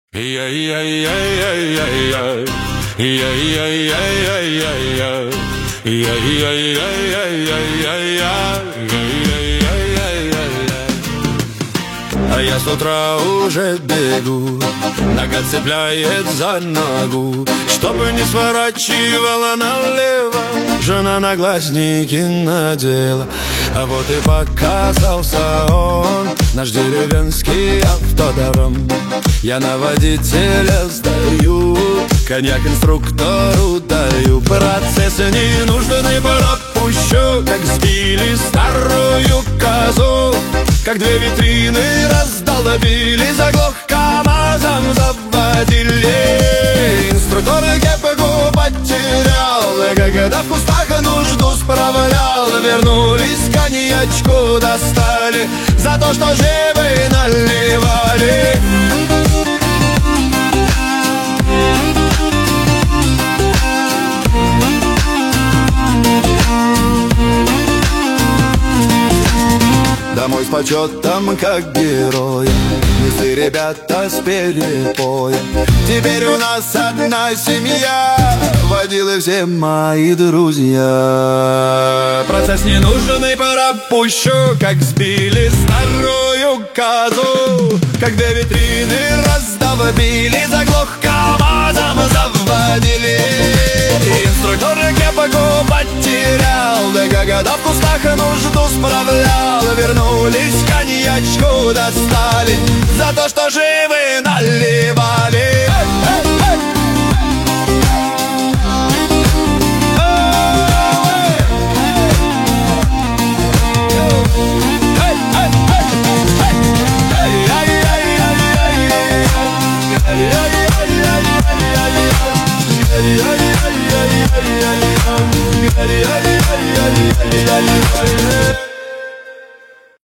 А я с утра уже бегу, нога цепляет за ногу, чтобы не сворачивала налево. Жена наглазники надела, а вот и показался он, наш деревенский автодром. Я на водителя сдаю, коньяк инструктору даю. Процесс ненужный пропущу, как сбили старую козу, как две витрины раздолбили, заглох КамАЗом заводили. Инструктор кепку потерял, и когда в кустах нужду справлял, вернулись, коньячку достали за то, что живы наливали. Домой с почетом, как героя, несли ребята с перепоя. Теперь у нас одна семья, водилы все мои друзья. Процесс ненужный пропущу, как сбили старую козу, как две витрины раздолбили, заглох КамАЗом заводили. Инструктор кепку потерял, да когда в кустах нужду справлял, вернулись, коньячку достали за то, что живы наливали.